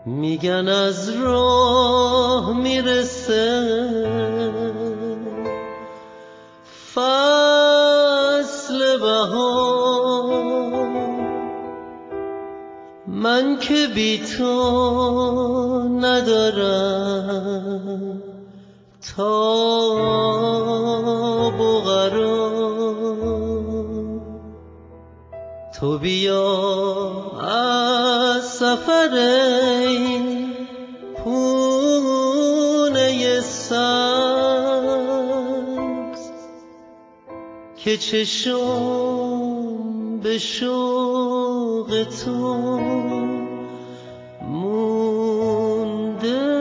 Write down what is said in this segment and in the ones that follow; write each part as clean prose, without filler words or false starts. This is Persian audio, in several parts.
میگن از راه میرسه فصل بهار، من که بی تو ندارم تاب و قرار. تو بیا از سفر این پونه سبز که چشم به شوق تو مونده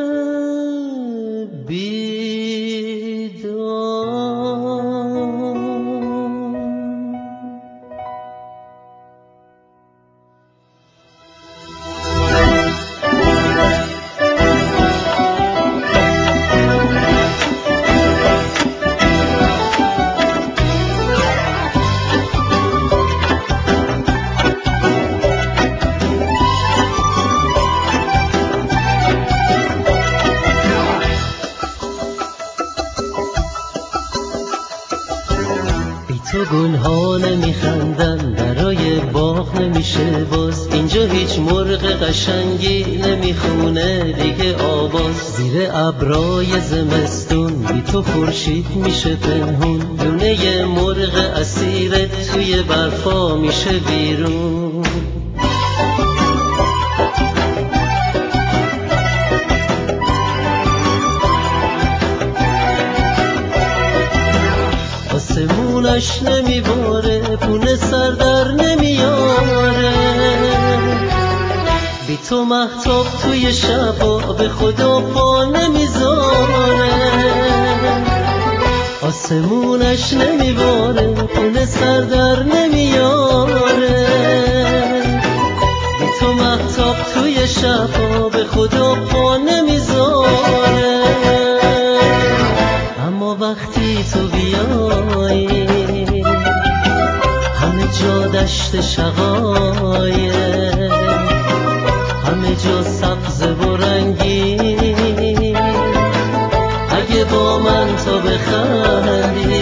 تو گلها نمیخندن، درای باغ نمیشه باز، اینجا هیچ مرغ قشنگی نمیخونه دیگه آواز. زیر ابرای زمستون بی تو خورشید میشه پنهون، دونه مرغ اسیرت توی برفا میشه بیرون. آسمونش نمیباره، پونه سر در نمیاره، بی تو مهتاب توی شبا به خدا پا نمیذاره. آسمونش نمیباره، پونه سر در نمیاره، بی تو مهتاب توی شبا به خدا پا نمیذاره. اما وقتی تو بیایی همه جا دشت شقایه، همه جا سبز و رنگی، اگه با من تو بخندی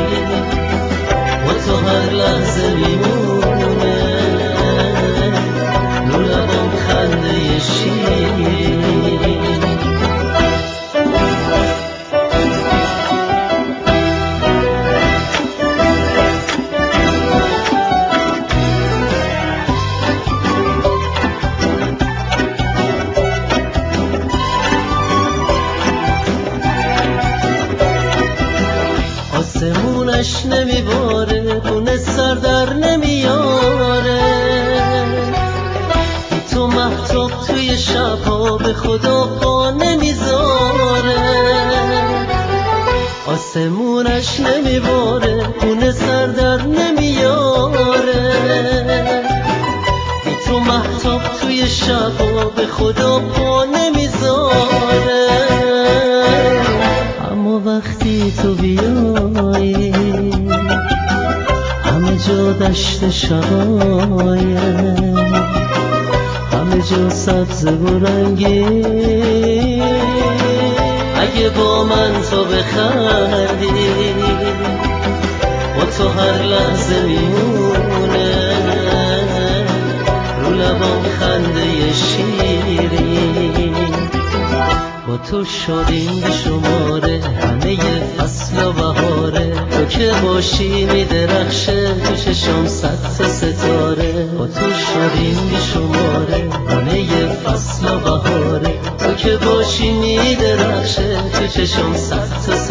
با تو هر لحظه میمونه رو لبام خنده شیرین. آسمونش نمیباره، پونه سر در نمیاره، بی تو مهتاب توی شبها به خدا پا نمیذاره. آسمونش نمیباره، پونه سر در نمیاره، بی تو مهتاب توی شبها به خدا پا نمیذاره. اما وقتی تو بیایی همه جا دشت شقایه، همه جا سبز و رنگی، اگه با من تو بخندی با تو هر لحظه میمونه رو لبام خنده شیرین. با تو شدیم بی شماره همه فصل و بهاره، تو که باشی میدرخشه تو چشم صد تا ستاره. با تو شدیم بی شماره همه فصل و بهاره، تو که باشی میدرخشه تو چشم صد تا ستاره.